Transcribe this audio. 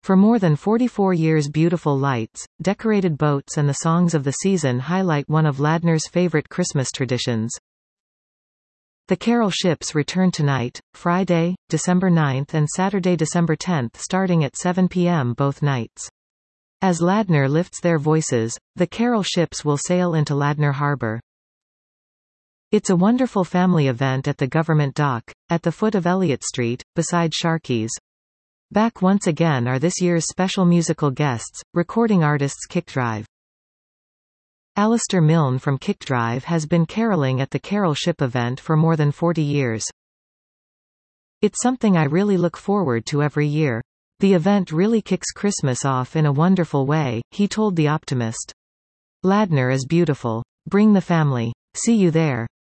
For more than 44 years, beautiful lights, decorated boats and the songs of the season highlight one of Ladner's favorite Christmas traditions. The carol ships return tonight, Friday, December 9th and Saturday, December 10th, starting at 7 p.m. both nights. As Ladner lifts their voices, the carol ships will sail into Ladner Harbor. It's a wonderful family event at the Government Dock, at the foot of Elliott Street, beside Sharkey's. Back once again are this year's special musical guests, recording artists Kickdrive. Alistair Milne from Kickdrive has been caroling at the Carol Ship event for more than 40 years. It's something I really look forward to every year. The event really kicks Christmas off in a wonderful way, he told The Optimist. Ladner is beautiful. Bring the family. See you there.